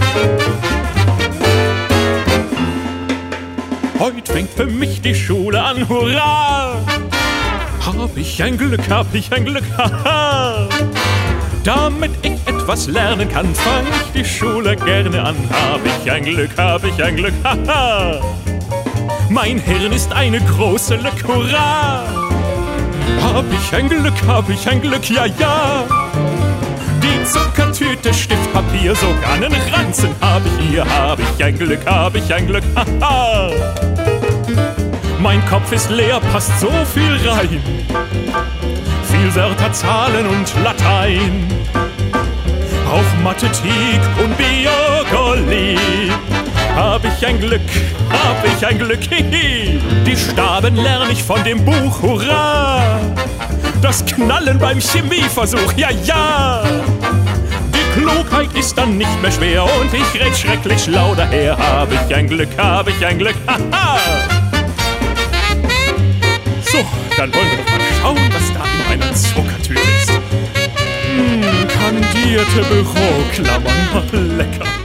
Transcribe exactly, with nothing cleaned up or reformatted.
Heut fängt für mich die Schule an, hurra! Hab ich ein Glück, hab ich ein Glück, haha! Damit ich etwas lernen kann, fang ich die Schule gerne an. Hab ich ein Glück, hab ich ein Glück, haha! Mein Hirn ist eine große Lücke, hurra! Hab ich ein Glück, hab ich ein Glück, ja, ja! Die Zuckertüte, Stift, Papier, sogar einen Ranzen hab ich hier. Hab ich ein Glück, hab ich ein Glück, haha! Mein Kopf ist leer, passt so viel rein. Viel Wörter, Zahlen und Latein. Auch Mathematik und Biologie. Hab ich ein Glück, hab ich ein Glück, hihi. Die Staben lerne ich von dem Buch, hurra! Das Knallen beim Chemieversuch, ja, ja! Die Klugheit ist dann nicht mehr schwer und ich red schrecklich schlau daher. Hab ich ein Glück, hab ich ein Glück, haha! So, dann wollen wir doch mal schauen, was da in meiner Zuckertüte ist. Hm, kandierte Büroklammern, lecker.